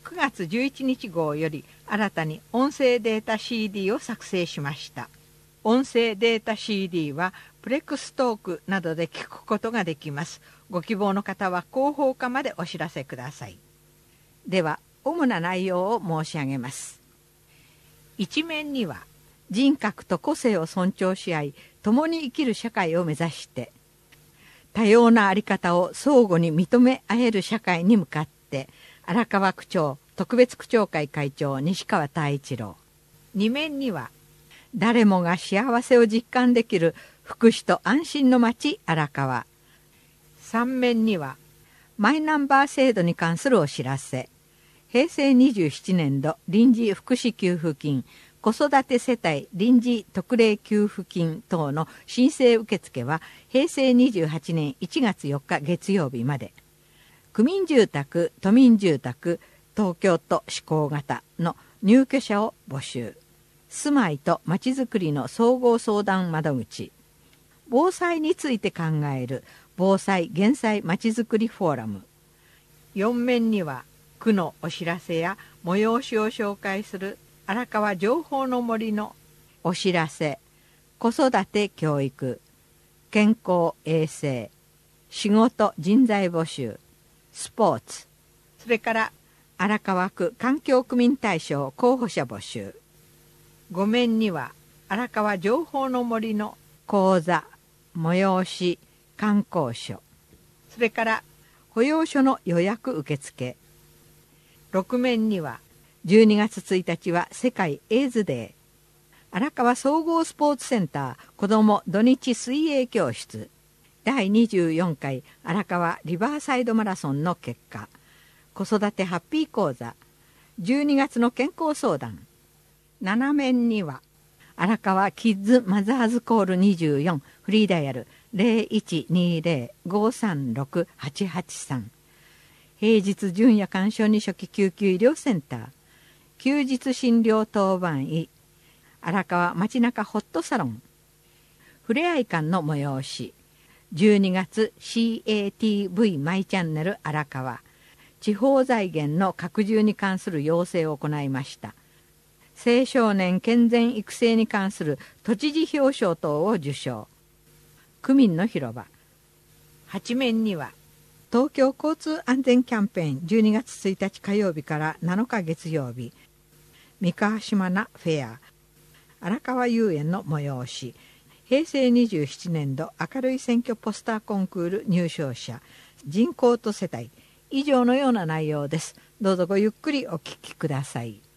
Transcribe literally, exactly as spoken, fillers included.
くがつじゅういちにち号より新たに音声データ シーディー を作成しました。音声データ シーディー はプレックストークなどで聞くことができます。ご希望の方は広報課までお知らせください。では主な内容を申し上げます。一面には人格と個性を尊重し合い共に生きる社会を目指して多様な在り方を相互に認め合える社会に向かって荒川区長特別区長会会長西川太一郎。二面には誰もが幸せを実感できる福祉と安心の街荒川。三面にはマイナンバー制度に関するお知らせ。へいせいにじゅうななねん度臨時福祉給付金、子育て世帯臨時特例給付金等の申請受付はへいせいにじゅうはちねんいちがつよっか月曜日まで。区民住宅、都民住宅、東京都施行型の入居者を募集。住まいとまちづくりの総合相談窓口。防災について考える防災・減災まちづくりフォーラム。よん面には区のお知らせや催しを紹介する荒川情報の森のお知らせ、子育て教育、健康衛生、仕事人材募集、スポーツ、それから荒川区環境区民大賞候補者募集。ご面には荒川情報の森の講座、催し、観光所、それから保養所の予約受付。ろく面にはじゅうにがつついたちは世界エイズデー。荒川総合スポーツセンター子ども土日水泳教室。だいにじゅうよんかい荒川リバーサイドマラソンの結果。子育てハッピー講座。じゅうにがつの健康相談。なな面には荒川キッズマザーズコールにじゅうよんフリーダイヤル ゼロいちにゼロ ごさんろく はちはちさん。平日準夜間小児初期救急医療センター。休日診療当番医。荒川街中ホットサロン。ふれあい館の催し。じゅうにがつ シーエーティーブイ マイチャンネル荒川。地方財源の拡充に関する要請を行いました。青少年健全育成に関する都知事表彰等を受賞。区民の広場。はち面には東京交通安全キャンペーンじゅうにがつついたち火曜日からなのか月曜日。三河島名フェア。荒川遊園の催し。へいせいにじゅうななねん度明るい選挙ポスターコンクール入賞者。人口と世帯。以上のような内容です。どうぞごゆっくりお聞きください。